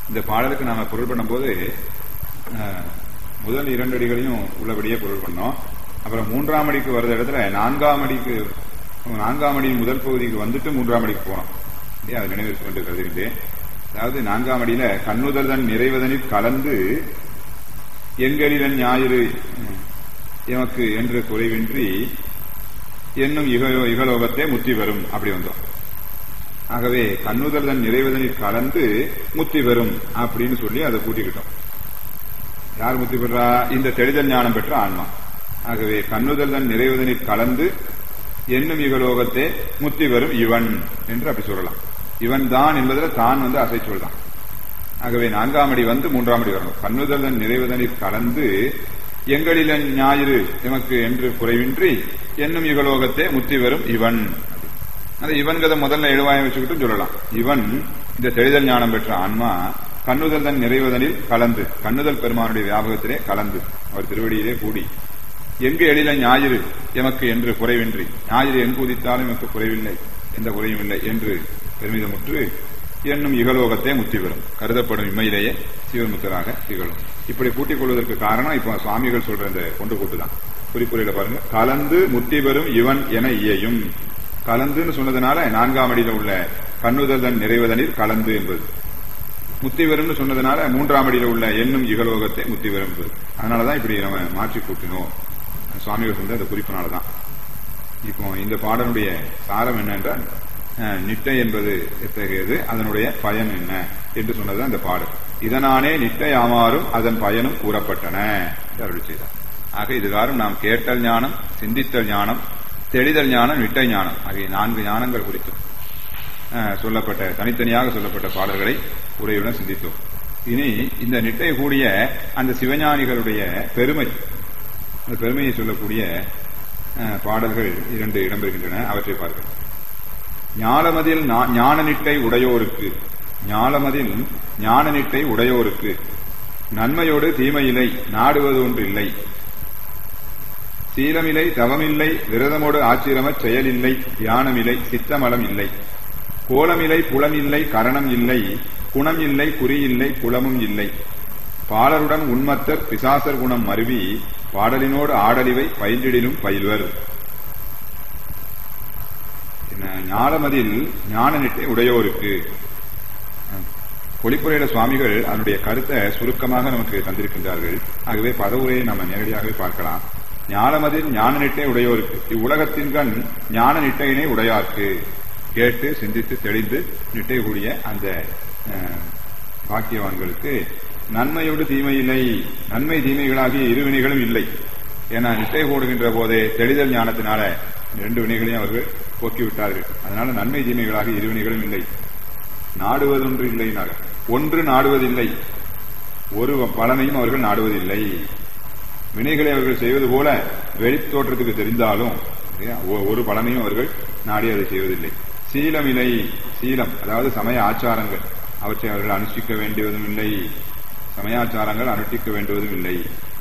இந்த பாடலுக்கு நாம பொருள் பண்ணும்போது முதல் 2 அடிகளையும் உள்ளபடியே பொருள் பண்ணோம். அப்புறம் 3ஆம் அடிக்கு வருத இடத்துல 4ஆம் அடியின் முதல் பகுதிக்கு வந்துட்டு 3ஆம் அடிக்கு போனோம். அதை நினைவிற்கு கொண்டு கருதுகின்றேன். அதாவது 4ஆம் அடியில கண்ணுதல்தன் நிறைவதனில் கலந்து எங்களிடன் ஞாயிறு எமக்கு என்று குறைவின்றி என்னும் இகலோகத்தை முத்தி வரும் அப்படி வந்தோம். ஆகவே கண்ணுதல்தன் நிறைவதனில் கலந்து முத்தி வரும் அப்படின்னு சொல்லி அதை கூட்டிக்கிட்டோம். யார் முத்தி பெற்றா? இந்த தெளிதல் ஞானம் பெற்ற ஆன்மா. ஆகவே கண்ணுதல்தன் நிறைவதனில் கலந்து என்னும் இகலோகத்தை முத்தி வரும் இவன் என்று அப்படி சொல்லலாம். இவன் தான் என்பதில் தான் அசைச்சொல் தான். ஆகவே 4ஆம் அடி வந்து 3ஆம் அடி வரணும். கண்ணுதல்தன் நிறைவதனில் கலந்து எங்களிலன் ஞாயிறு எமக்கு என்று குறைவின்றி என்னும் இகலோகத்தை முத்தி வரும் இவன். அந்த இவன்கதை முதல்ல எழுவாயம் வச்சுக்கிட்டு சொல்லலாம். இவன் இந்த தெளிதல் ஞானம் பெற்ற ஆன்மா கண்ணுதல் தன் நிறைவதனில் கலந்து, கண்ணுதல் பெருமானுடைய வியாபகத்திலே கலந்து, அவர் திருவடியிலே கூடி, எங்கு எழில ஞாயிறு எமக்கு என்று குறைவின்றி, ஞாயிறு எங்கு உதித்தாலும் எமக்கு குறைவில்லை, எந்த குறையும் இல்லை என்று பெருமிதமுற்று என்னும் இகலோகத்தை முத்தி வரும், கருதப்படும் இம்மையிலேயே சிவமுத்தராக திகழும். இப்படி கூட்டிக் கொள்வதற்கு காரணம் இப்ப சுவாமிகள் சொல்ற இந்த கொண்டு கூட்டுதான். குறிப்புரையில பாருங்க, கலந்து முத்தி வரும் இவன் என இயையும். கலந்துன்னு சொன்னதுனால 4ஆம் அடியில உள்ள கண்ணுதல் தன் நிறைவதனில் கலந்து என்பது, முத்தி வரும்னு சொன்னதுனால 3ஆம் அடியில உள்ள என்னும் இகலோகத்தை முத்தி வரும் என்பது. அதனாலதான் இப்படி நம்ம மாற்றி கூட்டினோம் சுவாமிகள் சொன்ன அந்த குறிப்பினால்தான். இப்போ இந்த பாடனுடைய சாரம் என்னென்றால், நிட்டை என்பது எத்தகையது, அதனுடைய பயன் என்ன என்று சொன்னது அந்த பாடல். இதனானே நிட்டை ஆமாறும் அதன் பயனும் கூறப்பட்டன என்று அருள் செய்தார். ஆக இதுகாரும் நாம் கேட்டல் ஞானம், சிந்தித்தல் ஞானம், தெளிதல் ஞானம், நிட்டை ஞானம் ஆகிய 4 ஞானங்கள் குறித்தும் சொல்லப்பட்ட தனித்தனியாக சொல்லப்பட்ட பாடல்களை உரையுடன் சிந்தித்தோம். இனி இந்த நிட்டை கூடிய அந்த சிவஞானிகளுடைய பெருமை, அந்த பெருமையை சொல்லக்கூடிய பாடல்கள் 2 இடம்பெறுகின்றன. அவற்றை பார்க்க, ஞாலமதில் ஞான நிட்டை உடையோருக்கு, ஞாலமதில் ஞான நிட்டை உடையோருக்கு நன்மையோடு தீமையில்லை, நாடுவது ஒன்றில்லை, சீலமில்லை, தவமில்லை, விரதமோடு ஆச்சிரமச் செயலில்லை, தியானமில்லை, சித்தமலம் இல்லை, கோலமில்லை, புலமில்லை, கரணம் இல்லை, குணம் இல்லை, குறி இல்லை, குலமும் இல்லை, பாலருடன் உண்மத்தர் பிசாசர் குணம் மருவி பாடலினோடு ஆடலிவை பயின்றிடிலும் பயில்வர். ஞாலமதில் ஞான நிட்டை உடையோருக்கு பொழிப்புரையில சுவாமிகள் அதனுடைய கருத்தை சுருக்கமாக நமக்கு தந்திருக்கின்றார்கள். ஆகவே பதவுரையை நம்ம நேரடியாகவே பார்க்கலாம். ஞானமதில் ஞான நிட்டை உடையோருக்கு, இவ்வுலகத்தின் கண் ஞான நிட்டையினை உடையார்க்கு, கேட்டு சிந்தித்து தெளிந்து நிட்டை கூடிய அந்த பாக்கியவான்களுக்கு நன்மையோடு தீமையில்லை, நன்மை தீமைகளாகிய இருவினைகளும் இல்லை. ஏன்னா நிட்டை கூடுகின்ற போதே தெளிதல் ஞானத்தினால 2 வினைகளையும் அவர்கள் போக்கிவிட்டார்கள். அதனால நன்மை தீமைகளாகிய இருவினைகளும் இல்லை, நாடுவதொன்று இல்லை, ஒன்று நாடுவதில்லை, ஒரு பலனையும் அவர்கள் நாடுவதில்லை. வினைகளை அவர்கள் செய்வது போல வெளித்தோற்றத்துக்கு தெரிந்தாலும் ஒரு பலனையும் அவர்கள் நாடி அதை செய்வதில்லை. சீலமில்லை, சீலம் அதாவது சமய ஆச்சாரங்கள், அவற்றை அவர்கள் அனுஷ்டிக்க வேண்டுவதும் இல்லை, சமயாச்சாரங்கள் அனுஷ்டிக்க வேண்டுவதும் இல்லை.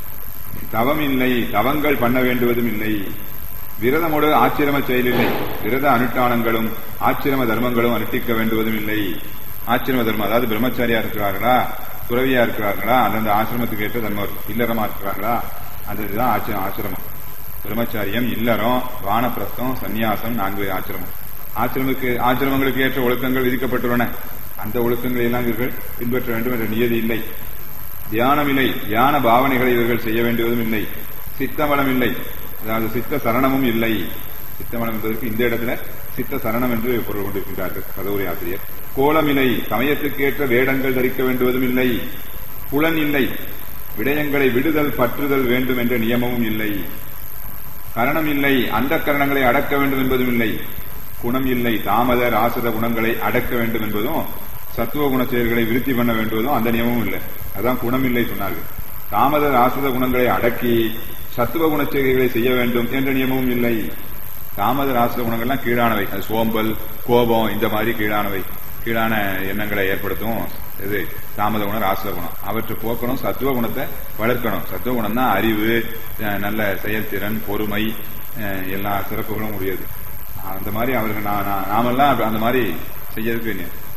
தவம் இல்லை, தவங்கள் பண்ண வேண்டுவதும் இல்லை. விரதமோடு ஆச்சிரம செயலில்லை, விரத அனுஷ்டானங்களும் ஆச்சிரம தர்மங்களும் அனுஷ்டிக்க வேண்டுவதும் இல்லை. ஆச்சிரம தர்மம் அதாவது பிரம்மச்சாரியா இருக்கிறார்களா, துறவியா இருக்கிறார்களா, அந்தந்த ஆசிரமத்துக்கு ஏற்ற தர்மம், இல்லறமா இருக்கிறார்களா, அதுதான் ஆசிரமம். பிரம்மச்சாரியம், இல்லறம், வானப்பிரஸ்தம், சந்நியாசம், 4 ஆசிரமம். ஆசிரமங்களுக்கு ஏற்ற ஒழுக்கங்கள் விதிக்கப்பட்டுள்ளன. அந்த ஒழுக்கங்களை எல்லாம் இவர்கள் பின்பற்ற வேண்டும் என்ற நியதி இல்லை. தியானம் இல்லை, தியான பாவனைகளை இவர்கள் செய்ய வேண்டுவதும் இல்லை. சித்தமலம் இல்லை, அதாவது சித்த சரணமும் இல்லை. சித்தமலம் என்பதற்கு இந்த இடத்துல சித்த சரணம் என்று பொருள் கொண்டிருக்கின்றார்கள் பதவுரை ஆசிரியர். கோலமில்லை, சமயத்துக்கேற்ற வேடங்கள் தரிக்க வேண்டுவதும் இல்லை. புலன் இல்லை, விடயங்களை விடுதல் பற்றுதல் வேண்டும் என்ற நியமமும் இல்லை. கரணம் இல்லை, அந்த கரணங்களை அடக்க வேண்டும் என்பதும் இல்லை. குணம் இல்லை, தாமத ராசத குணங்களை அடக்க வேண்டும் என்பதும், சத்துவ குண செயல்களை விருத்தி பண்ண வேண்டுவதும் அந்த நியமமும் இல்லை. அதான் குணம் இல்லை சொன்னார்கள். தாமத ராசத குணங்களை அடக்கி சத்துவ குண செயல்களை செய்ய வேண்டும் என்ற நியமமும் இல்லை. தாமத ராசத குணங்கள்லாம் கீழானவை, அது சோம்பல், கோபம், இந்த மாதிரி கீழானவை, கீழான எண்ணங்களை ஏற்படுத்தும். இது தாமத குணம், ராசத குணம், அவற்றை போக்கணும், சத்துவ குணத்தை வளர்க்கணும். சத்துவ குணம் தான் அறிவு, நல்ல செயல்திறன், பொறுமை, எல்லா சிறப்புகளும் உடையது. அந்த மாதிரி அவர்கள் நாமெல்லாம் அந்த மாதிரி செய்யறதுக்கு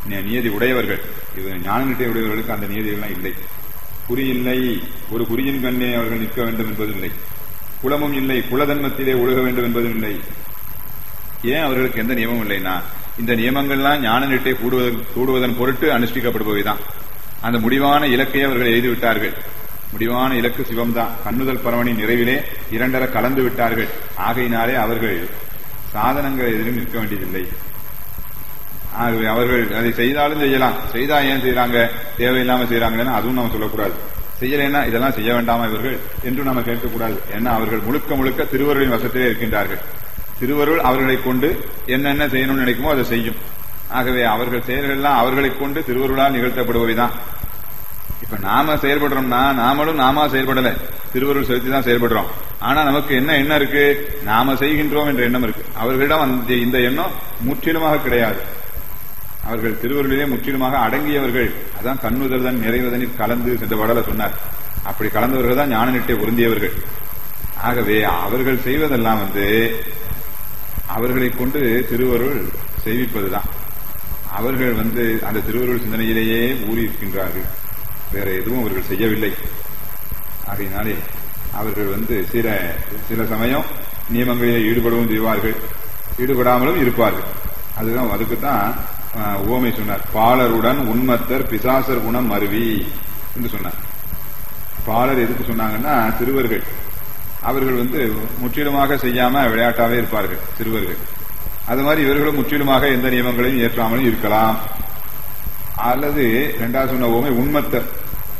நியதி உடையவர்கள். இது ஞான நிட்டை உடையவர்களுக்கு அந்த நியதிகள்லாம் இல்லை. குறி இல்லை, ஒரு குறியின் கண்ணே அவர்கள் நிற்க வேண்டும் என்பதில்லை. குலமும் இல்லை, குலதன்மத்திலே ஒழுக வேண்டும் என்பதும் இல்லை. ஏன் அவர்களுக்கு எந்த நியமமும் இல்லைன்னா, இந்த நியமங்கள்லாம் ஞான நிட்டை கூடுவதன் பொருட்டு அனுஷ்டிக்கப்படுபவைதான். அந்த முடிவான இலக்கை அவர்கள் எழுதிவிட்டார்கள். முடிவான இலக்கு சிவம்தான். கண்ணுதல் பரவனின் நிறைவிலே இரண்டர கலந்து விட்டார்கள். ஆகையினாலே அவர்கள் சாதனங்கள் எதிலும் நிற்க வேண்டியதில்லை. ஆகவே அவர்கள் அதை செய்தாலும் செய்யலாம். செய்தா ஏன் செய்யறாங்க, தேவையில்லாம செய்யறாங்கன்னா அதுவும் நம்ம சொல்லக்கூடாது. செய்யலைன்னா இதெல்லாம் செய்ய வேண்டாமா இவர்கள் என்று நாம கேட்கக்கூடாது. ஏன்னா அவர்கள் முழுக்க முழுக்க திருவருளின் வசத்திலே இருக்கின்றார்கள். திருவருள் அவர்களை கொண்டு என்னென்ன செய்யணும்னு நினைக்குமோ அதை செய்யும். ஆகவே அவர்கள் செயல்கள்லாம் அவர்களை கொண்டு திருவருளால் நிகழ்த்தப்படுபவைதான். இப்ப நாம செயல்படுறோம்னா நாமளும் செயல்படல, திருவருள் செலுத்தி தான் செயல்படுறோம். ஆனா நமக்கு என்ன எண்ணம் இருக்கு, நாம செய்கின்றோம் என்ற எண்ணம் இருக்கு. அவர்களிடம் இந்த எண்ணம் முற்றிலுமாக கிடையாது. அவர்கள் திருவருளிலே முற்றிலுமாக அடங்கியவர்கள். அதான் கண்ணுதல்தான் நிறைவதனில் கலந்து சென்ற வடல சொன்னார். அப்படி கலந்தவர்கள் தான் ஞான நிட்டை பொருந்தியவர்கள். ஆகவே அவர்கள் செய்வதெல்லாம் அவர்களை கொண்டு திருவருள் செய்விப்பதுதான். அவர்கள் அந்த திருவருள் சிந்தனையிலேயே ஊறி இருக்கின்றார்கள். வேற எதுவும் அவர்கள் செய்யவில்லை. ஆகையினாலே அவர்கள் சில சமயம் நியமங்களிலே ஈடுபடவும் செய்வார்கள், ஈடுபடாமலும் இருப்பார்கள். அதுக்குத்தான் உவமை சொன்னார். பாலருடன் உண்மத்தர் பிசாசர் குணம் மருவி என்று சொன்னார். பாலர் எதுக்கு சொன்னாங்கன்னா, சிறுவர்கள். அவர்கள் முற்றிலுமாக செய்யாம விளையாட்டாவே இருப்பார்கள் சிறுவர்கள். அது மாதிரி இவர்களும் முற்றிலுமாக எந்த நியமங்களையும் ஏற்றாமலும் இருக்கலாம். அல்லது இரண்டாவது சொன்ன உவமை உண்மத்தர்.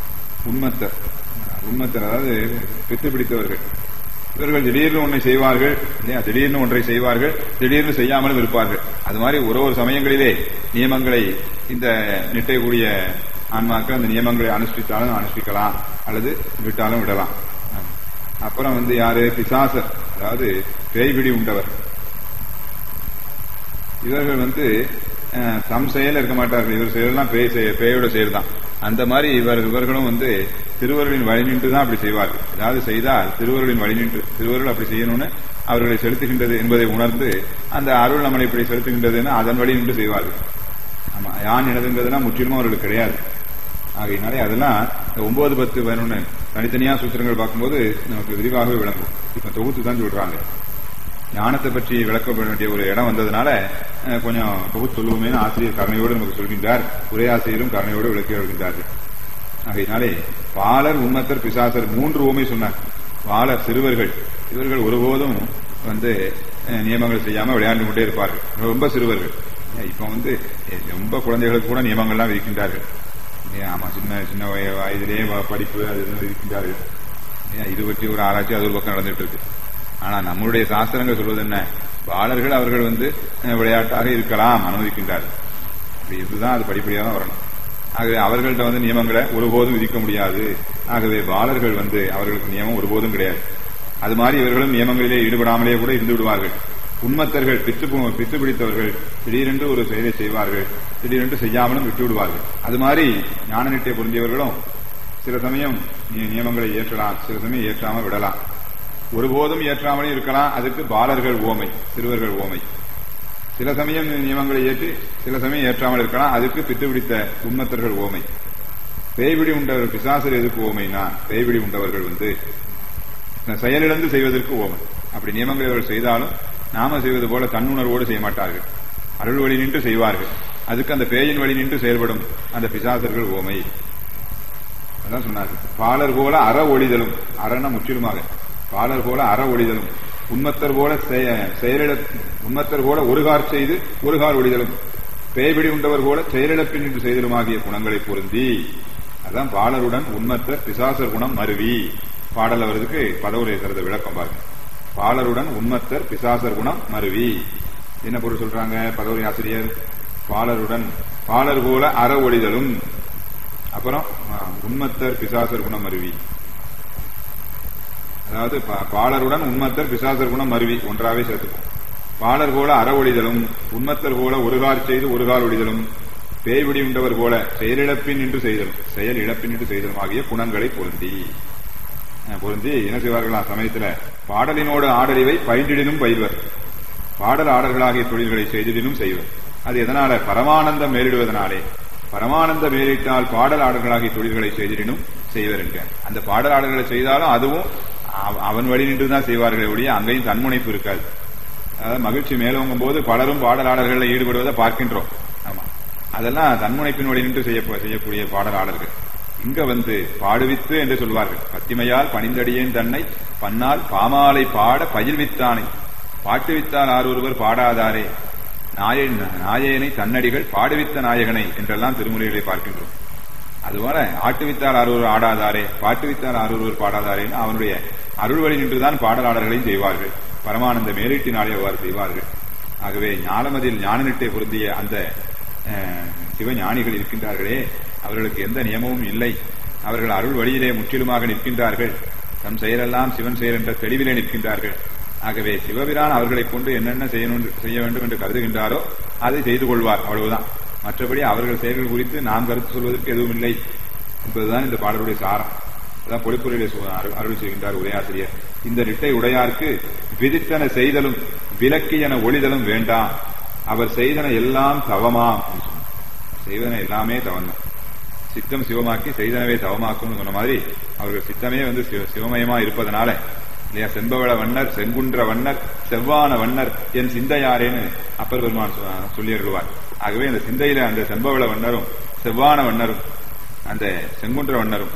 அதாவது பித்து பிடித்தவர்கள். இவர்கள் திடீர்னு ஒன்றை செய்வார்கள், இல்லையா? திடீர்னு ஒன்றை செய்வார்கள், திடீர்னு செய்யாமலும் இருப்பார்கள். அது மாதிரி ஒரு சமயங்களிலே நியமங்களை இந்த நிட்டைக்கூடிய ஆன்மாக்கள் அந்த நியமங்களை அனுஷ்டித்தாலும் அனுஷ்டிக்கலாம், அல்லது விட்டாலும் விடலாம். அப்புறம் யாரு? பிசாசர், அதாவது பேய்பிடி உண்டவர். இவர்கள் தம் செயல் இருக்க மாட்டார்கள். இவர் செயலாம் பேயோட செயல் தான். அந்த மாதிரி இவர்களும் திருவருளின் வழி நின்று தான் அப்படி செய்வார்கள். அதாவது செய்தால் திருவருளின் வழி நின்று, திருவருள் அப்படி செய்யணும்னு அவர்களை செலுத்துகின்றது என்பதை உணர்ந்து அந்த அருள் நம்மளை இப்படி செலுத்துகின்றதுன்னு அதன் வழி நின்று செய்வார்கள். ஆமா, யான் எனதுங்கிறதுனா முற்றிலுமா அவர்களுக்கு கிடையாது. ஆகையினாலே அதெல்லாம் 9, 10, 11 தனித்தனியா சூத்திரங்கள் பார்க்கும்போது நமக்கு விரிவாகவே விளங்கும். இப்ப தொகுத்து தான் சொல்றாங்க. ஞானத்தை பற்றி விளக்கப்பட வேண்டிய ஒரு இடம் வந்ததுனால கொஞ்சம் தொகுத்து சொல்லுவோமே ஆசிரியர் கருணையோடு நமக்கு சொல்கின்றார். உரையாசிரியரும் கருணையோடு விளக்கி வருகின்றார்கள். ஆகையினாலே பாலர் உண்மத்தர் பிசாசர் 3 உவமை சொன்னார். பாலர் சிறுவர்கள். இவர்கள் ஒருபோதும் நியமங்கள் செய்யாம விளையாண்டு கொண்டே இருப்பார்கள். ரொம்ப சிறுவர்கள். இப்ப ரொம்ப குழந்தைகளுக்கு கூட நியமங்கள்லாம் இருக்கின்றார்கள். ஆமா, சின்ன வயதிலே படிப்பு அது இருக்கின்றார்கள். இது பற்றி ஒரு ஆராய்ச்சி அது ஒரு பக்கம் நடந்துட்டு இருக்கு. ஆனா நம்மளுடைய சாஸ்திரங்கள் சொல்வது என்ன? பாலர்கள் அவர்கள் விளையாட்டாக இருக்கலாம், அனுமதிக்கின்றார்கள். இதுதான் அது படிப்படியாக வரணும். ஆகவே அவர்கள்ட்ட நியமங்களை ஒருபோதும் விதிக்க முடியாது. ஆகவே பாலர்கள் அவர்களுக்கு நியமம் ஒருபோதும் கிடையாது. அது மாதிரி இவர்களும் நியமங்களிலே ஈடுபடாமலே கூட இருந்து விடுவார்கள். உண்மத்தர்கள், பித்து பிடித்தவர்கள் திடீரென்று ஒரு செயலை செய்வார்கள், திடீரென்று செய்யாமலும் விட்டு விடுவார்கள். அது மாதிரி ஞான நிட்டை பொருந்தியவர்களும் சில சமயம் நியமங்களை ஏற்றலாம், சில சமயம் ஏற்றாமல் விடலாம். ஒருபோதும் ஏற்றாமலே இருக்கலாம். அதுக்கு பாலர்கள் ஓமை, சிறுவர்கள் ஓமை. சில சமயம் நியமங்களை ஏற்றி சில சமயம் ஏற்றாமல் இருக்கலாம். அதுக்கு பித்து பிடித்த உண்மத்தர்கள் ஓமை. பேய்பிடி உண்டவர்கள் பிசாசர் எதுக்கு ஓமைனா, பேய்பிடி உண்டவர்கள் செயலிழந்து செய்வதற்கு ஓமை. அப்படி நியமங்களை அவர்கள் செய்தாலும் நாம செய்வது போல தன்னுணர்வோடு செய்ய மாட்டார்கள், அருள் வழி நின்று செய்வார்கள். அதுக்கு அந்த பேயின் வழி நின்று செயல்படும் அந்த பிசாசர்கள் ஓமை. அதான் சொன்னார்கள். பாலர் போல அற ஒளிதலும், அறன முற்றிலுமாக பாலர் போல அற ஒளிதலும், உண்மத்தர் போல ஒருகார் செய்து ஒருகார் ஒளிதலும், பேய்பிடி உண்டவர் போல செயலிழப்பின் என்று செய்தலும் ஆகிய குணங்களை பொருந்தி. அதான் பாலருடன் உண்மத்தர் பிசாசர் குணம் மருவி. பாடல் அவருக்கு பதவுரை கருத விளக்கம் பாருங்க. பாலருடன் உண்மத்தர் பிசாசர் குணம் மருவி. என்ன பொருள் சொல்றாங்க பதவுரை ஆசிரியர்? பாலர் போல அற ஒளிதலும், அப்புறம் உண்மத்தர் பிசாசர் குணம் மருவி. அதாவது பாலருடன் உண்மத்தர் பிசாசர் குணம் மருவி ஒன்றாவே சேர்த்துக்கும். பாலர் போல அற ஒளிதலும், உண்மத்தர் போல ஒருகார் செய்து ஒருகார் ஒளிதலும், பேய்பிடி உண்டவர் போல செயல் இழப்பின் என்று செய்தலும் ஆகிய குணங்களை பொருந்தி என்ன செய்வார்களாம் சமயத்துல? பாடலினோடு ஆடலிவை பயின்றிடினும் பயிர்வர், பாடல் ஆடல்களாகிய தொழில்களை செய்திடினும் செய்வர். அது எதனால? பரமானந்தம் மேலிடுவதனாலே. பரமானந்தம் மேலிட்டால் பாடலாளர்களாகிய தொழில்களை செய்திடனும் செய்வர் என்க. அந்த பாடலாளர்களை செய்தாலும் அதுவும் அவன் வழி நின்றுதான் செய்வார்களே ஒழிய அங்கேயும் தன்முனைப்பு இருக்காது. அதாவது மகிழ்ச்சி மேலோங்கும் போது பலரும் பாடலாளர்களில் ஈடுபடுவதை பார்க்கின்றோம். ஆமா, அதெல்லாம் தன்முனைப்பின் வழி நின்று செய்யக்கூடிய பாடலாளர்கள். இங்க பாடுவித்து என்று சொல்வார்கள். பத்திமையால் பணிந்தடியேன் தன்னை பன்னால் பாமாலை பாட பயில்வித்தானை பாட்டுவித்தால் ஆர் ஒருவர் பாடாதாரே நாயேனை தன்னடிகள் பாடுவித்த நாயகனை என்றெல்லாம் திருமுறைகளை பார்க்கின்றோம். அதுபோல ஆட்டுவித்தால் ஆர் ஒருவர் ஆடாதாரே பாட்டுவித்தால் ஆர் ஒருவர் பாடாதாரேன்னு அவனுடைய அருள் வழி நின்றுதான் பாடலாளர்களையும் செய்வார்கள். பரமானந்த மேலீட்டினாலே அவ்வாறு செய்வார்கள். ஆகவே ஞானமதில் ஞானநிட்டை பொருந்திய அந்த சிவஞானிகள் இருக்கின்றார்களே, அவர்களுக்கு எந்த நியமமும் இல்லை. அவர்கள் அருள் வழியிலே முற்றிலுமாக நிற்கின்றார்கள். தம் செயலெல்லாம் சிவன் செயல் என்ற தெளிவிலே நிற்கின்றார்கள். ஆகவே சிவபிரான் அவர்களை கொண்டு என்னென்ன செய்ய வேண்டும் என்று கருதுகின்றாரோ அதை செய்து கொள்வார், அவ்வளவுதான். மற்றபடி அவர்கள் செயல்கள் குறித்து நாம் கருத்து சொல்வதற்கு எதுவும் இல்லை என்பதுதான் இந்த பாடலுடைய சாரம். அதான் பொழிப்புரையிலே அருள் செய்கின்றார் உரையாசிரியர். இந்த நிட்டை உடையார்க்கு விதித்தன செய்தலும் விலக்கியன ஒளிதலும் வேண்டாம். அவர் செய்தன எல்லாம் தவமாம். செய்தன எல்லாமே தவம்தான். சித்தம் சிவமாக்கி செய்தனவே தவமாக்கும் சொன்ன மாதிரி அவர்கள் சித்தமே சிவமயமா இருப்பதனால இல்லையா, செம்பவள வண்ணர் செங்குன்ற வண்ணர் செவ்வான வண்ணர் என் சிந்தையாரேன்னு அப்பர் பெருமான் சொல்லி அருள்வார். ஆகவே அந்த சிந்தையில அந்த செம்பவள வண்ணரும் செவ்வான வண்ணரும் அந்த செங்குன்ற வண்ணரும்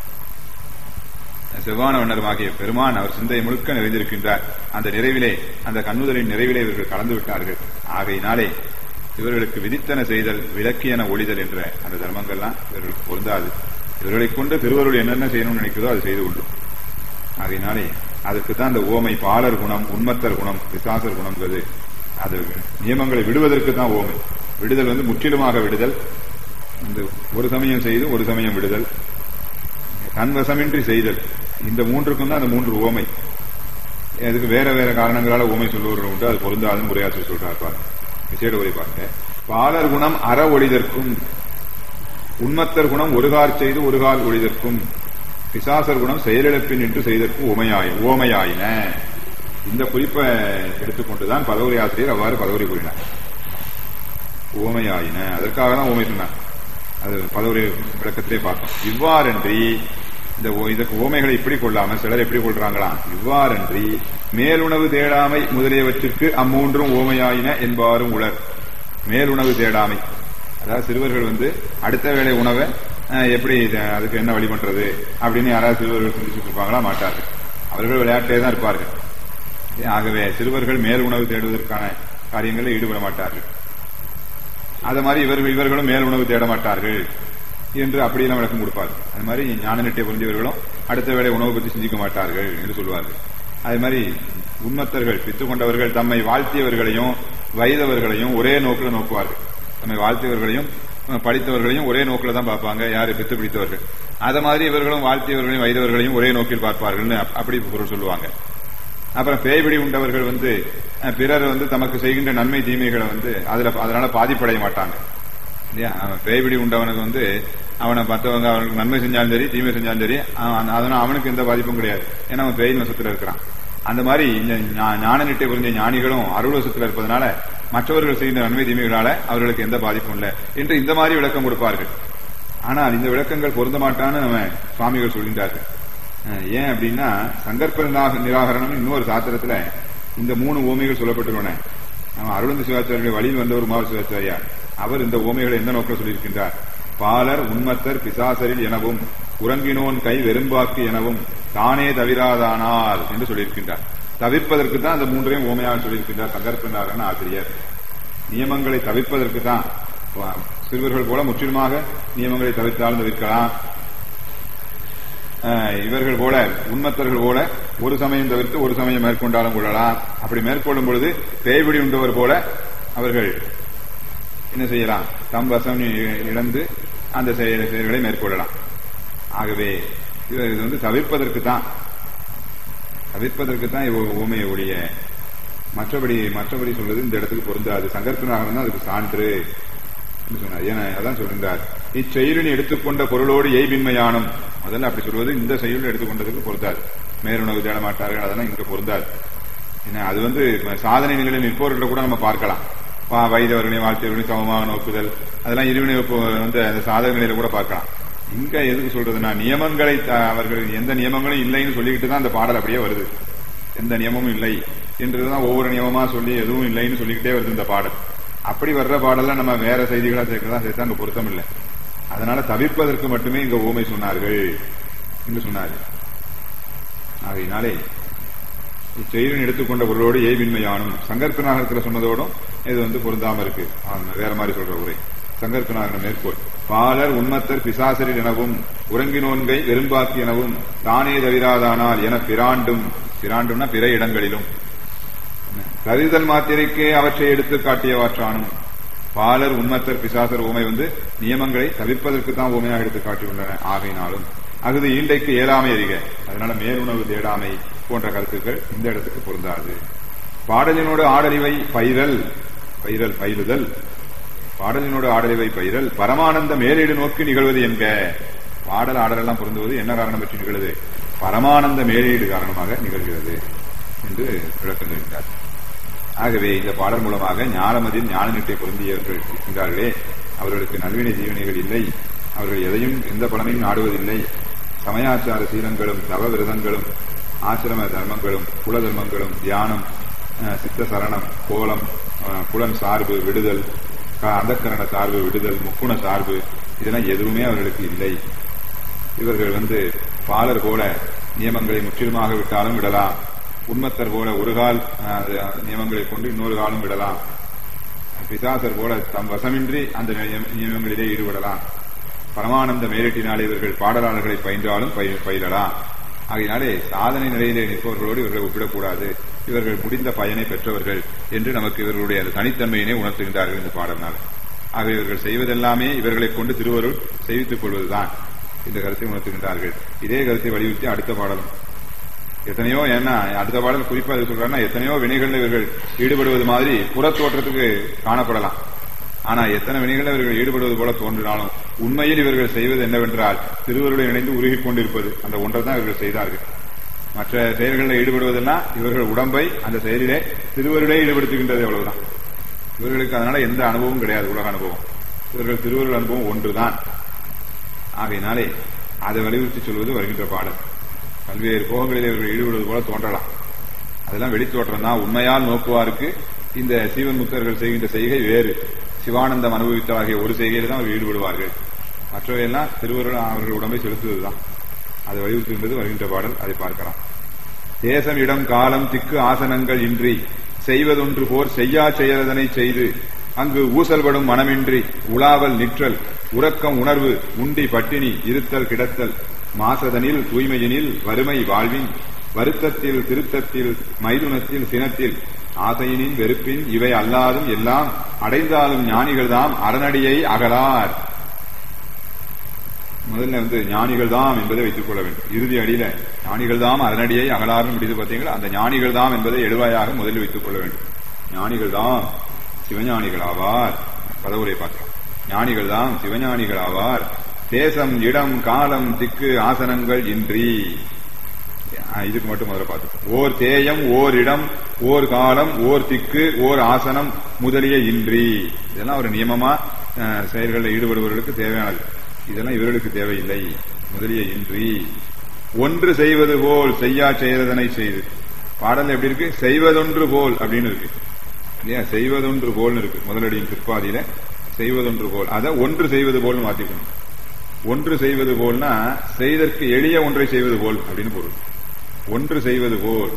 செவ்வான வண்ணரும் ஆகிய பெருமான் அவர் சிந்தை முழுக்க நிறைந்திருக்கின்றார். அந்த நிறைவிலே, அந்த கண்ணுதலின் நிறைவிலே இவர்கள் கலந்து விட்டார்கள். ஆகையினாலே இவர்களுக்கு விதித்தன செய்தல் விலக்கியன ஒளிதல் என்ற அந்த தர்மங்கள்லாம் இவர்களுக்கு பொருந்தாது. இவர்களை கொண்டு திருவருள் என்னென்ன செய்யணும்னு நினைக்கிறதோ அதை செய்து கொள்ளும். ஆகையினாலே அதற்குத்தான் அந்த ஓமை பாலர் குணம் உண்மத்தர் குணம் விசாசர் குணம்ங்கிறது. அது நியமங்களை விடுவதற்கு தான் ஓமை. விடுதல் முற்றிலுமாக விடுதல், ஒரு சமயம் செய்து ஒரு சமயம் விடுதல், தன்வசமின்றி செய்தல். இந்த மூன்றுக்கும் தான் அந்த மூன்று ஓமை. அதுக்கு வேற வேற காரணங்களால ஓமை சொல்லுவர்கள் உண்டு. அது பொருந்தாதுன்னு முறையாற்றி சொல்றார் பாருங்க. விசேட உரை பாருங்க. பாலர் குணம் அற ஒளிதற்கும் உண்மத்தர் குணம் ஒருகால் செய்து ஒருகால் ஒளிதற்கும் பிசாசர் குணம் செயலிழப்பின் என்று செய்தற்கு ஓமையாயின. இந்த குறிப்பை எடுத்துக்கொண்டுதான் பதவுரை ஆசிரியர் அவ்வாறு பதவுரை கூறினார். ஓமையாயின, அதற்காக தான் ஓமை சொன்னார். அது பதவுரை விளக்கத்திலே பார்த்தோம். இவ்வாறன்றி இதற்கு ஓமைகளை இப்படி கொள்ளாம சிலர் எப்படி கொள்றாங்களாம். இவ்வாறன்றி மேலுணவு தேடாமை முதலியவற்றிற்கு அம்மூன்றும் ஓமையாயின என்பாரும் உளர். மேலுணவு தேடாமை, அதாவது சிறுவர்கள் அடுத்த வேளை உணவை எப்படி அதுக்கு என்ன வழி பண்றது அப்படின்னு யாராவது சிறுவர்கள் சிந்திச்சுட்டு இருப்பாங்களா? மாட்டார்கள். அவர்கள் விளையாட்டே தான் இருப்பார்கள். ஆகவே சிறுவர்கள் மேல் உணவு தேடுவதற்கான காரியங்களில் ஈடுபட மாட்டார்கள். அது மாதிரி இவர்களும் மேல் உணவு தேட மாட்டார்கள் என்று அப்படியெல்லாம் விளக்கம் கொடுப்பார்கள். அது மாதிரி ஞான நிட்டை புரிந்தவர்களும் அடுத்த வேளை உணவு பற்றி சிந்திக்க மாட்டார்கள் என்று சொல்வார்கள். அது மாதிரி உண்மத்தர்கள் பித்து கொண்டவர்கள் தம்மை வாழ்த்தியவர்களையும் வைதவர்களையும் ஒரே நோக்கில் நோக்குவார்கள். தம்மை வாழ்த்தியவர்களையும் படித்தவர்களையும் ஒரே நோக்கில் தான் பார்ப்பாங்க. யாரு பித்து பிடித்தவர்கள். அது மாதிரி இவர்களும் வாழ்த்தியவர்களையும் வைதவர்களையும் ஒரே நோக்கில் பார்ப்பார்கள் அப்படி பொருள் சொல்லுவாங்க. அப்புறம் பேய்பிடி உண்டவர்கள் பிறர் தமக்கு செய்கின்ற நன்மை தீமைகளை அதனால பாதிப்படைய மாட்டாங்க இல்லையா. பேய்பிடி உண்டவனுக்கு அவனை மற்றவங்க அவனுக்கு நன்மை செஞ்சாலும் சரி தீமை செஞ்சாலும் சரி அதனால அவனுக்கு எந்த பாதிப்பும் கிடையாது. ஏன்னா அவன் பேய் வசத்துல இருக்கிறான். அந்த மாதிரி இந்த ஞான நிட்டை புரிஞ்ச ஞானிகளும் அருள் வசத்துல இருப்பதனால மற்றவர்கள் செய்கின்ற நன்மை தீமைகளால அவர்களுக்கு எந்த பாதிப்பும் இல்லை என்று இந்த மாதிரி விளக்கம் கொடுப்பார்கள். ஆனால் இந்த விளக்கங்கள் பொருந்த மாட்டான்னு நம்ம சுவாமிகள் சொல்கின்றார்கள். ஏன் அப்படின்னா சங்கற்ப நிராகரணம் இன்னொரு சாத்திரத்துல இந்த 3 ஓமைகள் சொல்லப்பட்டுள்ளன. நம்ம அருளந்து சிவாச்சாரிய வழியில் வந்தவர் உமாவ சிவாச்சாரியார். அவர் இந்த ஓமைகளை எந்த நோக்கில் சொல்லியிருக்கின்றார்? பாலர் உண்மத்தர் பிசாசரில் எனவும் உறங்கினோன் கை வெறும்பாக்கு எனவும் தானே தவிராதானார் என்று சொல்லியிருக்கின்றார். தவிர்ப்பதற்கு தான் அந்த 3ஐயும் ஓமையாக சொல்லியிருக்கின்றார் சங்கற்ப நிராகரண ஆசிரியர். நியமங்களை தவிர்ப்பதற்கு தான். சிறுவர்கள் போல முற்றிலுமாக நியமங்களை தவிர்த்தாலும் தவிர்க்கலாம். இவர்கள் போல உண்மத்தர்கள் போல ஒரு சமயம் தவிர்த்து ஒரு சமயம் மேற்கொண்டாலும் கொள்ளலாம். அப்படி மேற்கொள்ளும் பொழுது பேய்பிடி உண்டவர் போல அவர்கள் என்ன செய்யலாம்? தம் வசம் இழந்து அந்த செயல்களை மேற்கொள்ளலாம். ஆகவே இது தவிர்ப்பதற்கு தான் ஊமையுடைய மற்றபடி சொல்றது இந்த இடத்துக்கு பொருந்தாது. சங்கற்பனாக தான் அதுக்கு சான்று சொன்னார். ஏன்னா அதான் சொல்றார், இச்செயலில் எடுத்துக்கொண்ட பொருளோடு எய்பின்மையானும். முதல்ல அப்படி சொல்வது இந்த செயலில் எடுத்துக்கொண்டதுக்கு பொருந்தாது. மேலுணவு தேட மாட்டார்கள், அதெல்லாம் இங்க பொருந்தாது. ஏன்னா அது சாதனை நிலையில் நிற்பவர்களை கூட நம்ம பார்க்கலாம். வைதவர்களையும் வாழ்த்தியவர்களையும் சமமாக நோக்குதல், அதெல்லாம் இருவினை வந்து அந்த சாதக நிலையில கூட பார்க்கலாம். இங்க எதுக்கு சொல்றதுன்னா, நியமங்களை அவர்கள் எந்த நியமங்களும் இல்லைன்னு சொல்லிக்கிட்டு தான் அந்த பாடல் அப்படியே வருது. எந்த நியமமும் இல்லை என்றுதான் ஒவ்வொரு நியமமா சொல்லி எதுவும் இல்லைன்னு சொல்லிக்கிட்டே வருது இந்த பாடல். அப்படி வர்ற பாடல்ல நம்ம வேற செய்திகளா சேர்த்தா அங்க பொருத்தம் இல்லை. அதனால தவிர்ப்பதற்கு மட்டுமே இங்க ஊமை சொன்னார்கள் என்று சொன்னார்கள். ஆகையினாலே இச்செயலின் எடுத்துக்கொண்ட பொருளோடு ஏவின்மையானும் சங்கற்பனாகத்தில் சொன்னதோடும் இது வந்து பொருந்தாம இருக்கு. வேற மாதிரி சொல்ற உரை சங்கற்பனாக மேற்கோள். பாலர் உண்மத்தர் பிசாசரில் எனவும் உறங்கினோன்கை வெறும்பாக்கி எனவும் தானே தவிராதானால் என பிராண்டும்னா பிற இடங்களிலும் கருதல் மாத்திரைக்கே அவற்றை எடுத்து காட்டியவாற்றானும். பாலர் உண்மத்தர் பிசாசர் ஊமை வந்து நியமங்களை தவிர்ப்பதற்கு தான் ஊமையாக எடுத்து காட்டியுள்ளன. ஆகையினாலும் அகுது ஈண்டைக்கு இயலாமை அறிக, அதனால மேலுணவு தேடாமை போன்ற கருத்துக்கள் இந்த இடத்துக்கு பொருந்தாது. பாடலினோடு ஆடறிவை பயிலுதல் பாடலினோடு ஆடறிவை பயிரல் பரமானந்த மேலீடு நோக்கி நிகழ்வது என்க. பாடல் ஆடலெல்லாம் பொருந்துவது என்ன காரணம் பற்றி நிகழ்வது? பரமானந்த மேலீடு காரணமாக நிகழ்கிறது என்று விளக்கம் தருகிறார். ஆகவே இந்த பாடல் மூலமாக ஞானமதில் ஞான நிட்டை பொருந்தியவர்கள் இருக்கின்றார்களே, அவர்களுக்கு நல்வினை ஜீவனைகள் இல்லை, அவர்கள் எதையும் எந்த பலனையும் நாடுவதில்லை. சமயாச்சார சீலங்களும் தவ விரதங்களும் ஆசிரம தர்மங்களும் குல தர்மங்களும் தியானம் சித்த சரணம் கோலம் புலன் சார்பு விடுதல் அந்தக்கரண சார்பு விடுதல் முக்குண சார்பு இதெல்லாம் எதுவுமே அவர்களுக்கு இல்லை. இவர்கள் வந்து பாலர் போல நியமங்களை முற்றிலுமாக விட்டாலும் விடலாம், உண்மத்தர் போல ஒரு கால் நியமங்களை கொண்டு இன்னொரு காலம் விடலாம், பிசாசர் போல தம் வசமின்றி அந்த நியமங்களிலே ஈடுபடலாம். பரமானந்த மேலிட்டினாலே இவர்கள் பாடலாளர்களை பயின்றாலும் பயிலலாம். ஆகையினாலே சாதனை நிலையிலே நிற்பவர்களோடு இவர்களை ஒப்பிடக்கூடாது, இவர்கள் முடிந்த பயனை பெற்றவர்கள் என்று நமக்கு இவர்களுடைய அந்த தனித்தன்மையினை உணர்த்துகின்றார்கள் இந்த பாடல்னால். ஆக இவர்கள் செய்வதெல்லாமே இவர்களை கொண்டு திருவருள் செய்வித்துக் கொள்வதுதான் இந்த கருத்தை உணர்த்துகின்றார்கள். இதே கருத்தை வலியுறுத்தி அடுத்த பாடலும் எத்தனையோ, ஏன்னா அடுத்த பாடல் குறிப்பா அது சொல்றாங்கன்னா, எத்தனையோ வினைகளில் இவர்கள் ஈடுபடுவது மாதிரி புறத்தோற்றத்துக்கு காணப்படலாம். ஆனா எத்தனை வினைகளில் இவர்கள் ஈடுபடுவது போல தோன்றினாலும் உண்மையில் இவர்கள் செய்வது என்னவென்றால் திருவருளை இணைந்து உருகிக் கொண்டிருப்பது, அந்த ஒன்றை தான் இவர்கள் செய்தார்கள். மற்ற செயல்களில் ஈடுபடுவதெல்லாம் இவர்கள் உடம்பை அந்த செயலிலே திருவருளே ஈடுபடுத்துகின்றது, அவ்வளவுதான். இவர்களுக்கு அதனால எந்த அனுபவமும் கிடையாது, உலக அனுபவம். இவர்கள் திருவருள் அனுபவம் ஒன்றுதான். ஆகையினாலே அதை வலியுறுத்தி சொல்வது வருகின்ற பாடல். பல்வேறு போகங்களில் இவர்கள் ஈடுபடுவது போல தோன்றலாம், அதெல்லாம் வெளித்தோற்றம் தான். உண்மையால் நோக்குவாருக்கு இந்த சீவன் முக்தர்கள் செய்கின்ற செய்கை வேறு. சிவானந்தம் அனுபவித்தவாகிய ஒரு செய்கையில் தான் அவர்கள் ஈடுபடுவார்கள். மற்றவையெல்லாம் திருவருள் அவர்கள் உடம்பை செலுத்துவதுதான். அதை வலியுறுத்துகின்றது வருகின்ற பாடல், அதை பார்க்கலாம். தேசம் இடம் காலம் திக்கு ஆசனங்கள் இன்றி செய்வதொன்று போர் செய்யா செயலதனை செய்து அங்கு ஊசல்படும் மனமின்றி உலாவல் நிற்றல் உறக்கம் உணர்வு உண்டி பட்டினி இருத்தல் கிடத்தல் மாசதனில் தூய்மையினில் வறுமை வாழ்வின் வருத்தத்தில் திருத்தத்தில் மைதுனத்தில் சினத்தில் ஆசையினின் வெறுப்பின் இவை அல்லாதும் எல்லாம் அடைந்தாலும் ஞானிகள் தாம் அரணடியை அகலார். முதல்ல வந்து ஞானிகள் தாம் என்பதை வைத்துக் கொள்ள வேண்டும். இறுதி அடியில ஞானிகள் தாம் அரணடியை அகலாரும் முடிது பார்த்தீங்களா, அந்த ஞானிகள் தாம் என்பதை எழுவாயாக முதலில் வைத்துக் கொள்ள வேண்டும். ஞானிகள் தாம் சிவஞானிகள் ஆவார். பதவுரை பார்க்கலாம். ஞானிகள் தாம் சிவஞானிகள் ஆவார். தேசம் இடம் காலம் திக்கு ஆசனங்கள் இன்றி, இதுக்கு மட்டும் முதல்ல பார்த்து, ஓர் தேயம் ஓர் இடம் ஓர் காலம் ஓர் திக்கு ஓர் ஆசனம் முதலிய இன்றி, இதெல்லாம் ஒரு நியமமா செயல்களில் ஈடுபடுபவர்களுக்கு தேவையானது. இதெல்லாம் இவர்களுக்கு தேவையில்லை. முதலிய இன்றி ஒன்று செய்வது போல் செய்யா செயலதனை செய்து. பாடல் எப்படி இருக்கு? செய்வதொன்று போல் அப்படின்னு இருக்கு இல்லையா? செய்வதொன்று போல் இருக்கு முதலடியின் பிற்பாதியில. செய்வதொன்று போல், அத ஒன்று செய்வது போல் மாத்திக்கணும். ஒன்று செய்வது போல்னா செய்தற்கு எளிய ஒன்றை செய்வது போல் அப்படின்னு பொருள். ஒன்று செய்வது போல்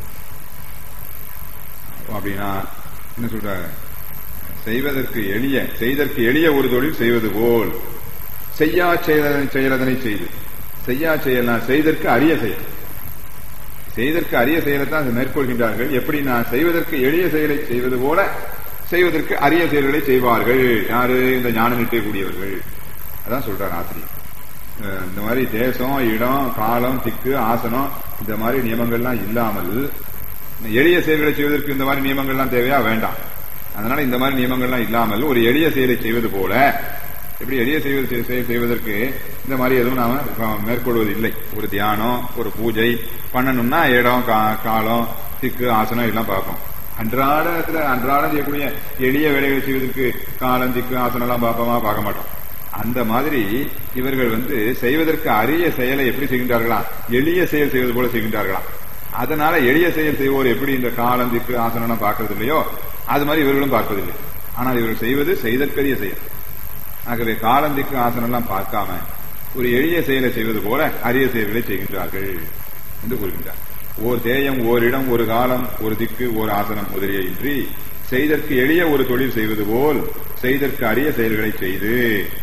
அப்படின்னா என்ன சொல்றாங்க? செய்வதற்கு எளிய, செய்தற்கு எளிய ஒரு தொழில் செய்வது போல் செய்யா செயலதனை செய்து. செய்யா செயல்னா செய்தற்கு அரிய செயல். செய்தற்கு அரிய செயலைத்தான் மேற்கொள்கின்றார்கள். எப்படின்னா செய்வதற்கு எளிய செயலை செய்வது போல செய்வதற்கு அரிய செயல்களை செய்வார்கள். யாரு? இந்த ஞான நிட்டை கூடியவர்கள். அதான் சொல்றார் ஆசிரியர். இந்த மாதிரி தேசம் இடம் காலம் திக்கு ஆசனம் இந்த மாதிரி நியமங்கள்லாம் இல்லாமல் எளிய செயல்களை செய்வதற்கு இந்த மாதிரி நியமங்கள்லாம் தேவையா? வேண்டாம். அதனால இந்த மாதிரி நியமங்கள்லாம் இல்லாமல் ஒரு எளிய செயலை செய்வது போல, எப்படி எளிய செய்வதற்கு இந்த மாதிரி எதுவும் நாம மேற்கொள்வது இல்லை. ஒரு தியானம் ஒரு பூஜை பண்ணணும்னா இடம் காலம் திக்கு ஆசனம் எல்லாம் பார்ப்போம். அன்றாடம் செய்யக்கூடிய எளிய வேலைகளை செய்வதற்கு காலந்திக்கு ஆசனம் எல்லாம் பார்க்க மாட்டோம். அந்த மாதிரி இவர்கள் செய்வதற்கு அரிய செயலை எப்படி செய்கின்றார்களாம், எளிய செயல் செய்வது போல செய்கின்றார்களாம். அதனால எளிய செயல் செய்வோர் எப்படி இந்த காலந்திக்கு ஆசனம் பார்க்கறது இல்லையோ அது மாதிரி இவர்களும் பார்ப்பதில்லை. ஆனால் இவர்கள் செய்வது செய்தற்கரிய செயல். ஆகவே காலந்திக்கு ஆசனம் எல்லாம் பார்க்காம ஒரு எளிய செயலை செய்வது போல அரிய செயல்களை செய்கின்றார்கள் என்று கூறுகின்றார். ஓர் தேயம், ஓரிடம், ஒரு காலம், ஒரு திக்கு, ஓர் ஆசனம் முதலிய இன்றி செய்தற்கு எளிய ஒரு தொழில் செய்வது போல் செய்தற்கு அரிய செயல்களை செய்து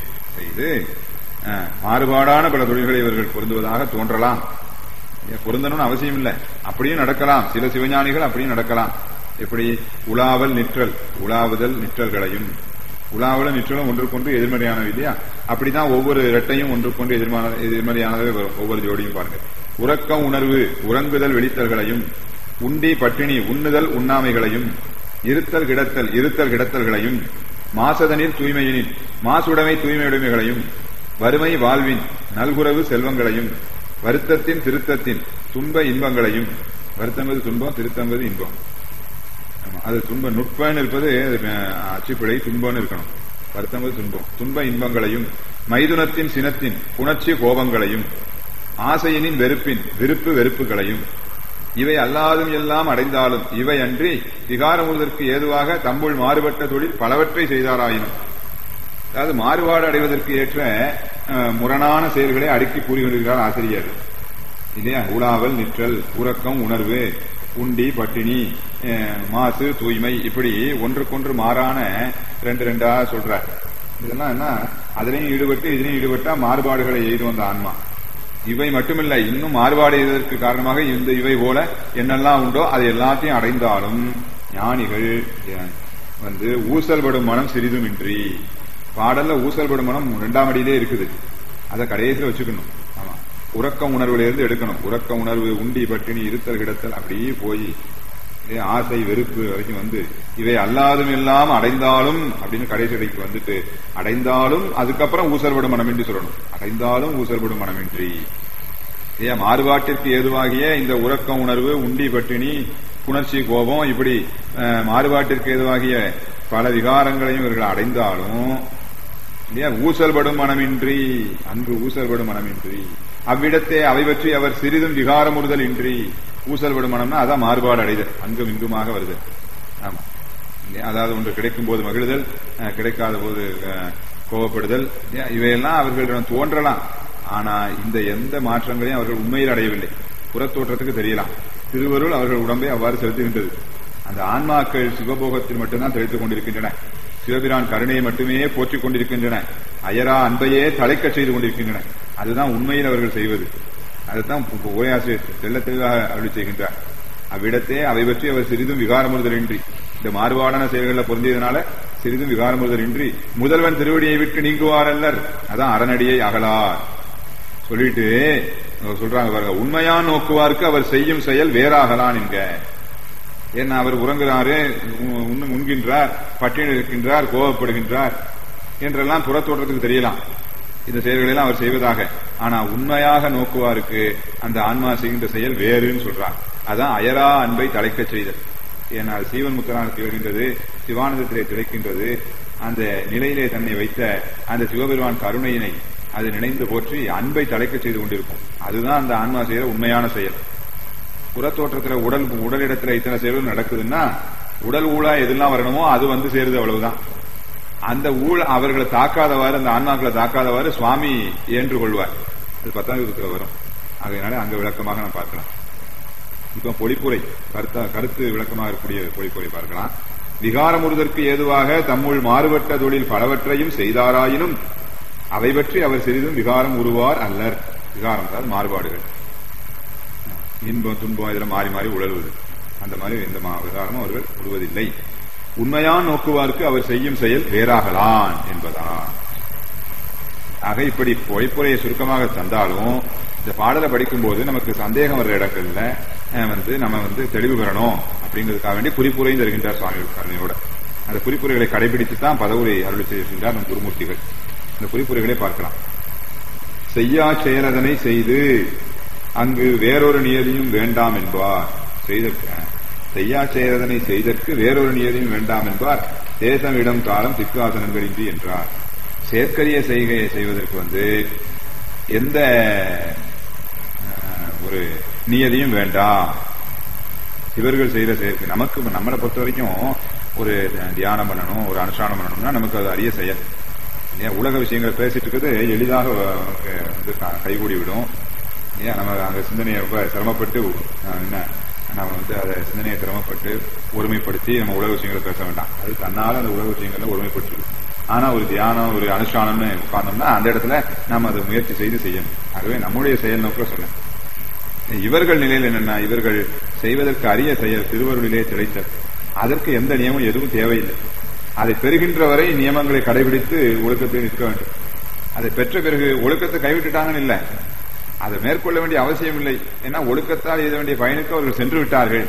மாறுபாடான பல தொழில்களை இவர்கள் பொருந்துவதாக தோன்றலாம். பொருந்தணும்னு அவசியம் இல்லை, அப்படியும் நடக்கலாம். சில சிவஞானிகள் அப்படியும் நடக்கலாம். எப்படி உலாவல் நிற்றல், உலாவுதல் நிற்றல்களையும், உலாவலும் நிற்றலும் ஒன்றுக்கொன்று எதிர்மறையானவை இல்லையா? அப்படிதான் ஒவ்வொரு இரட்டையும் ஒன்றுக்கொன்று எதிர்மறையானவே வரும். ஒவ்வொரு ஜோடியும் பாருங்க. உறக்கம் உணர்வு, உறங்குதல் வெளித்தல்களையும், உண்டி பட்டினி உண்ணுதல் உண்ணாமைகளையும், இருத்தல் கிடத்தல் இருத்தல் கிடத்தல்களையும், மாசதனில் தூய்மையினில் மாசுடைமை தூய்மையுடைமைகளையும், வறுமை வாழ்வின் நல்குறவு செல்வங்களையும், வருத்தத்தின் திருத்தத்தின் துன்ப இன்பங்களையும், வருத்தம் துன்பம், திருத்தம் இன்பம். அது துன்பம் நுட்பன்னு இருப்பது அச்சுப்பிழை, துன்பம்னு இருக்கணும். வருத்தம் துன்பம், துன்ப இன்பங்களையும், மைதுனத்தின் சினத்தின் புணர்ச்சி கோபங்களையும், ஆசையினின் வெறுப்பின் விருப்பு வெறுப்புகளையும், இவை அல்லாதும் எல்லாம் அடைந்தாலும் இவை அன்றி விகாரமுதற்கு ஏதுவாக தம்புள் மாறுபட்ட தொழில் பலவற்றை செய்தாராயினும். அதாவது மாறுபாடு அடைவதற்கு ஏற்ற முரணான செயல்களை அடுக்கி கூறுகிறார் ஆசிரியர் இல்லையா? உலாவல் நிற்றல், உறக்கம் உணர்வு, உண்டி பட்டினி, மாசு தூய்மை, இப்படி ஒன்றுக்கொன்று மாறான ரெண்டா சொல்றார். இதெல்லாம் என்ன, அதிலையும் ஈடுபட்டு இதிலையும் ஈடுபட்டா மாறுபாடுகளை எய்து வந்த ஆன்மா. இவை மட்டுமில்லை, இன்னும் மாறுபாடு செய்வதற்கு காரணமாக இந்த இவை போல என்னெல்லாம் உண்டோ அதை எல்லாத்தையும் அடைந்தாலும் ஞானிகள் ஊசல்படும் மனம் சிறிதும் இன்றி. பாடல்ல ஊசல்படும் மனம் 2ஆம் அடியிலே இருக்குது, அதை கடைசியில் வச்சுக்கணும். ஆமா, உறக்க உணர்வுல இருந்து எடுக்கணும். உறக்க உணர்வு, உண்டி பட்டினி இருத்தல் கிடத்தல் அப்படியே போய் ஆசை வெறுப்பு வரைக்கும் இவை அல்லாதும் எல்லாம் அடைந்தாலும் அப்படின்னு கடைசி அடைக்கு அடைந்தாலும் அதுக்கப்புறம் ஊசல்படும் மனமின்றி சொல்லணும். அடைந்தாலும் ஊசல்படும் மனமின்றி. மாறுபாட்டிற்கு ஏதுவாகிய இந்த உறக்க உணர்வு, உண்டி பட்டினி, புணர்ச்சி கோபம், இப்படி மாறுபாட்டிற்கு ஏதுவாகிய பல விகாரங்களையும் இவர்கள் அடைந்தாலும் ஊசல்படும் மனமின்றி, அங்கு ஊசல்படும் மனமின்றி அவ்விடத்தை அவை பற்றி அவர் சிறிதும் விகாரமுறுதல் இன்றி. ஊசல்படும் மனம்னா அதான் மாறுபாடு அடைதல், அங்கும் இங்குமாக வருதல். ஆமா, அதாவது ஒன்று கிடைக்கும் போது மகிழ்தல், கிடைக்காத போது கோபப்படுதல், இவையெல்லாம் அவர்களிடம் தோன்றலாம். ஆனா இந்த எந்த மாற்றங்களையும் அவர்கள் உண்மையில் அடையவில்லை. புறத்தோற்றத்துக்கு தெரியலாம். திருவருள் அவர்கள் உடம்பை அவ்வாறு செலுத்துகின்றது. அந்த ஆன்மாக்கள் சிவபோகத்தில் மட்டும்தான் தெளித்துக் கொண்டிருக்கின்றன. சிவபிரான் கருணையை மட்டுமே போற்றிக் கொண்டிருக்கின்றன. அயரா அன்பையே தலைக்க செய்து கொண்டிருக்கின்றன. அதுதான் உண்மையில் அவர்கள் செய்வது. அதுதான் உரையாசிரியர் தெல்ல தெளிவாக அருளி செய்கின்றார். அவ்விடத்தே அவை பற்றி அவர் சிறிதும் விகாரமுறுதல் இன்றி, இந்த மாறுபாடான செயல்களில் பொருந்தியதனால சிறிதும் விகாரமுறுதல் இன்றி முதல்வன் திருவடியை விட்டு நீங்குவார் அல்லர். அதான் அரணடியை அகலார் சொல்லிட்டு சொல்றாங்க பாருங்க. உண்மையான் நோக்குவார்க்கு அவர் செய்யும் செயல் வேறாகலான் என்க. ஏன்னா அவர் உறங்குறாரு, உண்கின்றார், பட்டியல் இருக்கின்றார், கோபப்படுகின்றார் என்றெல்லாம் புறத்தோற்றத்துக்கு தெரியலாம் இந்த செயல்களெல்லாம் அவர் செய்வதாக. ஆனா உண்மையாக நோக்குவாருக்கு அந்த ஆன்மா செய்கின்ற செயல் வேறுன்னு சொல்றார். அதான் அயரா அன்பை தலைக்க செய்தல். ஏனால் சீவன் முத்தராக திகழ்கின்றது, சிவானந்தத்திலே திளைக்கின்றது. அந்த நிலையிலே தன்னை வைத்த அந்த சிவபெருமான் கருணையினை அது நினைந்து போற்றி அன்பை தலைக்க செய்து கொண்டிருக்கும். அதுதான் அந்த ஆன்மா செய்கிற உண்மையான செயல். புறத்தோற்றத்துல உடலிடத்துல இத்தனை செயல்கள் நடக்குதுன்னா உடல் ஊழா எதெல்லாம் வரணுமோ அது சேருது, அவ்வளவுதான். அந்த ஊழ் அவர்களை தாக்காதவாறு, அந்த ஆன்மாக்களை தாக்காதவாறு சுவாமி ஏற்றுக்கொள்வார். அது 10ஆம் யுகத்துல வரும். அதனால அங்க விளக்கமாக நாம் பார்க்கலாம். இப்ப பொழிப்புரை கருத்து விளக்கமாக இருக்கக்கூடிய பொழிப்புரை பார்க்கலாம். விகாரமுறுதற்கு ஏதுவாக தம்முள் மாறுபட்ட தொழில் பலவற்றையும் செய்தாராயினும் அவை பற்றி அவர் சிறிதும் விகாரம் உருவார் அல்லர். விகாரம் அதாவது மாறுபாடுகள், இன்பம் துன்பம் இதில் மாறி மாறி உழல்வது, அந்த மாதிரி எந்த விகாரமும் அவர்கள் உழுவதில்லை. உண்மையான் நோக்குவார்க்கு அவர் செய்யும் செயல் வேறாகலான் என்பதான். ஆக இப்படி பொய்ப்புரையை சுருக்கமாக தந்தாலும் இந்த பாடலை படிக்கும் போது நமக்கு சந்தேகம் வர்ற இடங்கள்ல நம்ம தெளிவு பெறணும் அப்படிங்கிறதுக்காக வேண்டி குறிப்புரை தருகின்றார் சுவாமிகள் கருணையோட. அந்த குறிப்புரைகளை கடைபிடித்துதான் பதவுரை அருளி செய்கின்றார் நம் குருமூர்த்திகள். இந்த குறிப்புரைகளை பார்க்கலாம். செய்யா செயலதனை செய்து அங்கு வேறொரு நியதியும் வேண்டாம் என்பார். செய்த செய்யாச்செயதனை செய்தற்கு வேறொரு நியதியும் வேண்டாம் என்பார். தேசம் இடம் காலம் திக்காசனங்கள் இன்றி என்றார். செயற்கரிய செய்கையை செய்வதற்கு எந்த ஒரு நியதியும் வேண்டாம். இவர்கள் செய்யற செயற்கு நமக்கு நம்மளை பொறுத்த வரைக்கும் ஒரு தியானம் பண்ணணும், ஒரு அனுஷ்டானம் பண்ணணும்னா நமக்கு அது அரிய செயல். உலக விஷயங்களை பேசிட்டு இருக்கிறது எளிதாக கைகூடி விடும். நம்ம அந்த சிந்தனையை ரொம்ப சிரமப்பட்டு நம்ம அதை சிந்தனையை சிரமப்பட்டு ஒருமைப்படுத்தி நம்ம உலக விஷயங்களை பேச வேண்டாம். அது தன்னால அந்த உலக விஷயங்கள்ல ஒருமைப்படுத்திடும். ஆனா ஒரு தியானம், ஒரு அனுஷ்டானம்னு உட்கார்ந்தோம்னா அந்த இடத்துல நம்ம அதை முயற்சி செய்து செய்யணும். ஆகவே நம்முடைய செயல் நோக்க சொன்னேன். இவர்கள் நிலையில் என்னன்னா, இவர்கள் செய்வதற்கு அரிய செயல் திருவருளிலே திளைத்தல். அதற்கு எந்த நியமம் எதுவும் தேவையில்லை. அதை பெறுகின்ற வரை நியமங்களை கடைபிடித்து ஒழுக்கத்தை நிற்க வேண்டும். அதை பெற்ற பிறகு ஒழுக்கத்தை கைவிட்டுட்டாங்கன்னு இல்லை, அதை மேற்கொள்ள வேண்டிய அவசியம் இல்லை. ஏன்னா ஒழுக்கத்தால் எழுத வேண்டிய பயனுக்கு அவர்கள் சென்று விட்டார்கள்.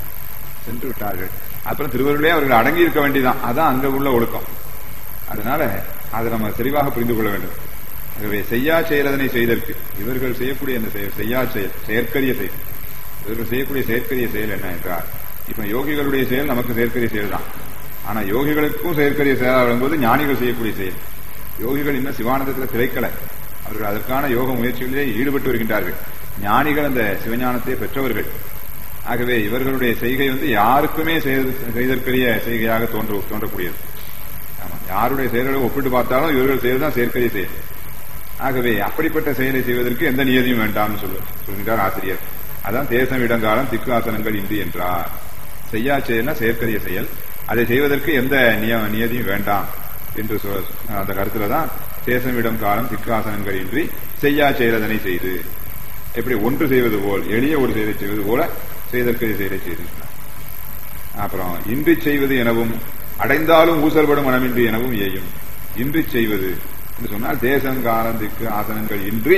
அப்புறம் திருவருளே அவர்கள் அடங்கி இருக்க வேண்டியதான். அதான் அங்க உள்ள ஒழுக்கம். அதனால அதை நம்ம தெளிவாக புரிந்து கொள்ள வேண்டும். ஆகவே செய்யா செயலதனை செய்தற்கு இவர்கள் செய்யக்கூடிய அந்த செய்யா செயல், செயற்கரிய செயல், இவர்கள் செய்யக்கூடிய செயற்கரிய செயல் என்ன என்றால், இப்ப யோகிகளுடைய செயல் நமக்கு செயற்கரிய செயல் தான். ஆனா யோகிகளுக்கும் செயற்கரிய செயலாக வரும்போது ஞானிகள் செய்யக்கூடிய செயல். யோகிகள் இன்னும் சிவானந்தத்தில் திளைக்கல, அவர்கள் அதற்கான யோக முயற்சிகளிலே ஈடுபட்டு வருகின்றார்கள். ஞானிகள் அந்த சிவஞானத்தை பெற்றவர்கள். ஆகவே இவர்களுடைய செய்கை யாருக்குமே செய்தற்கரிய செய்கையாக தோன்றக்கூடியது. யாருடைய செயல்களை ஒப்பிட்டு பார்த்தாலும் இவர்கள் செயல்தான் செயற்கரிய செயல். ஆகவே அப்படிப்பட்ட செயலை செய்வதற்கு எந்த நியதியும் வேண்டாம் சொல்கிறார் ஆசிரியர். அதான் தேசம் இடங்காலம் திக்கு ஆசனங்கள் இன்றி என்றார். செய்யா செயல்னா செயற்கரிய செயல். அதை செய்வதற்கு எந்த நியதியும் வேண்டாம் என்று அந்த கருத்துலதான் தேசம் இடம் காலம் திக்காசனங்கள் இன்றி செய்யா செயலதனை செய்து, எப்படி ஒன்று செய்வது போல் எளிய ஒரு செயலை செய்வது போல செய்தற்கரிய செயலை செய்து. அப்புறம் இன்றி செய்வது எனவும் அடைந்தாலும் ஊசல்படும் மனமின்றி எனவும் ஏயும். இன்றி செய்வது என்று சொன்னால் தேசம் காலம் திக்கு ஆசனங்கள் இன்றி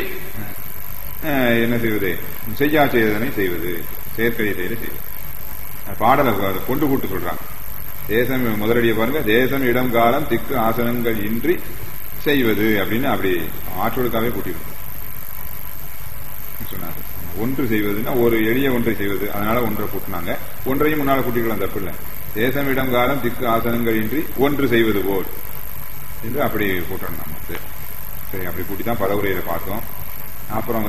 என்ன செய்வது, செய்யா செயலதனை செய்வது, செயற்கரிய செயலை செய்வது. பாடலை கொண்டு கூட்டு சொல்றாங்க. தேசம் முதலடிய பாருங்க, தேசம் இடம் காலம் திக்கு ஆசனங்கள் இன்றி செய்வது அப்படின்னு அப்படி ஆற்றலுக்காகவே கூட்டிடும் சொன்னாங்க. ஒன்று செய்வதுன்னா ஒரு எளிய ஒன்றை செய்வது, அதனால ஒன்றை கூட்டினாங்க. ஒன்றையும் முன்னால கூட்டிக்கலாம், தப்பு இல்லை. தேசம் இடம் காலம் திக்கு ஆசனங்கள் இன்றி ஒன்று செய்வது போல் என்று அப்படி கூட்டணும் நம்ம. சரி, அப்படி கூட்டிதான் பதவுரையில பார்த்தோம். அப்புறம்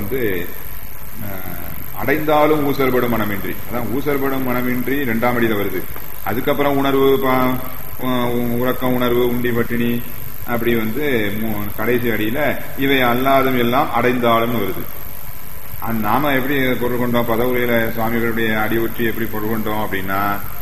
அடைந்தாலும் ஊசல்படும் மனமின்றி, அதான் ஊசல்படும் மனமின்றி இரண்டாம் அடியில வருது. அதுக்கப்புறம் உணர்வு, உறக்கம், உணர்வு, உண்டி பட்டினி, அப்படி கடைசி அடியில இவை அல்லாதும் எல்லாம் அடைந்தாலும் வருது. நாம எப்படி பொருள் கொண்டோம், பதவுரையில சுவாமிகளுடைய அடி ஒற்றி எப்படி பொருள் கொண்டோம் அப்படின்னா,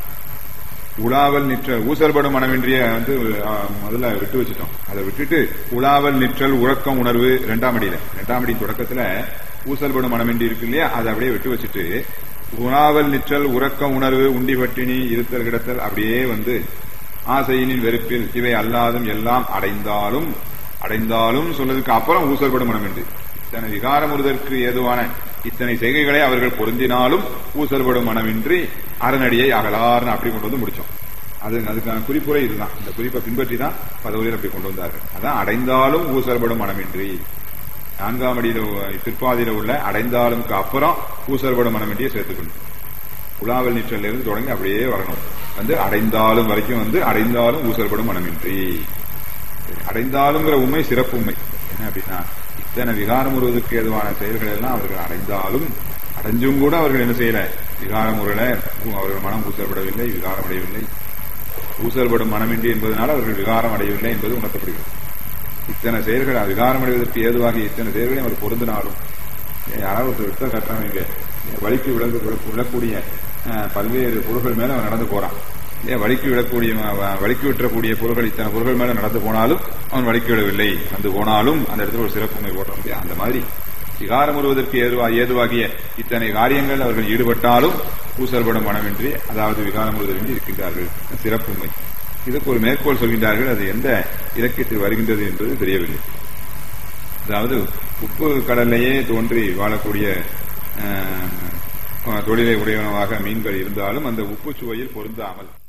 உலாவல் நிற்றல் ஊசல்படும் மனமின்றிய முதல்ல விட்டு வச்சுட்டோம். அதை விட்டுட்டு உலாவல் நிற்றல் உறக்கம் உணர்வு இரண்டாம் அடி தொடக்கத்துல ஊசல்படும் மனமின்றி இருக்கு இல்லையா, அதை அப்படியே விட்டு வச்சுட்டு உலாவல் நிற்றல் உறக்கம் உணர்வு உண்டி பட்டினி இருத்தல் கிடத்தல் அப்படியே ஆசையினின் வெறுப்பில் இவை அல்லாதும் எல்லாம் அடைந்தாலும் சொல்றதுக்கு அப்புறம் ஊசல்படும் மனமின்றி இத்தனை விகாரமுறுதற்கு ஏதுவான இத்தனை செய்கைகளை அவர்கள் பொருந்தினாலும் ஊசல்படும் மனமின்றி அரணடியை அகலார்னு அப்படி கொண்டு முடிச்சோம். அதுக்கான குறிப்புரை இதுதான். இந்த குறிப்பை பின்பற்றி தான் பதவியில் அப்படி கொண்டு வந்தார்கள். அதான் அடைந்தாலும் ஊசல்படும் மனமின்றி. நான்காம் அடியில பிற்பாதியில உள்ள அடைந்தாலும்க்கு அப்புறம் ஊசல்படும் மனமின்றியை சேர்த்துக்கணும். உலாவல் நீச்சல் இருந்து தொடங்கி அப்படியே வரணும். அடைந்தாலும் வரைக்கும் அடைந்தாலும் ஊசல்படும் மனமின்றி. அடைந்தாலுங்கிற உண்மை சிறப்பு உண்மை என்ன அப்படின்னா, இத்தனை விகாரம் உருவதற்கு ஏதுவான செயல்கள் எல்லாம் அவர்கள் அடைஞ்சும் கூட அவர்கள் என்ன செய்யல, விகாரம் உருள அவர்கள் மனம் ஊசல்படவில்லை, விகாரம் அடையவில்லை. ஊசல்படும் மனமின்றி என்பதனால் அவர்கள் விகாரம் அடையவில்லை என்பது உணர்த்தப்படுகிறது. இத்தனை செயல்கள் விகாரம் அடைவதற்கு ஏதுவாகி இத்தனை செயல்களையும் அவர் பொருந்தினாலும், யாராவது ஒரு விட்ட கட்டமைங்க வலிக்கு விடக்கூடிய பல்வேறு பொருள்கள் மேல அவன் நடந்து போறான். வலிக்கு விட்டக்கூடிய பொருள்கள் இத்தனை பொருள்கள் மேல நடந்து போனாலும் அவன் வலிக்கு விடவில்லை, வந்து போனாலும் அந்த இடத்துல ஒரு சிறப்புமை போட்ட முடியாது. அந்த மாதிரி விகாரம் வருவதற்கு ஏதுவாகிய இத்தனை காரியங்கள் அவர்கள் ஈடுபட்டாலும் ஊசல்படும் மனமின்றி, அதாவது விகாரம் வருவதின்றி இருக்கின்றார்கள். சிறப்புமை. இதுக்கு ஒரு மேற்கோள் சொல்கின்றார்கள். அது எந்த இலக்கியத்தில் வருகின்றது என்பது தெரியவில்லை. அதாவது உப்பு கடல்லையே தோன்றி வாழக்கூடிய தொழிலை உடையவனவாக மீன்கள் இருந்தாலும் அந்த உப்பு சுவையில் பொருந்தாமல்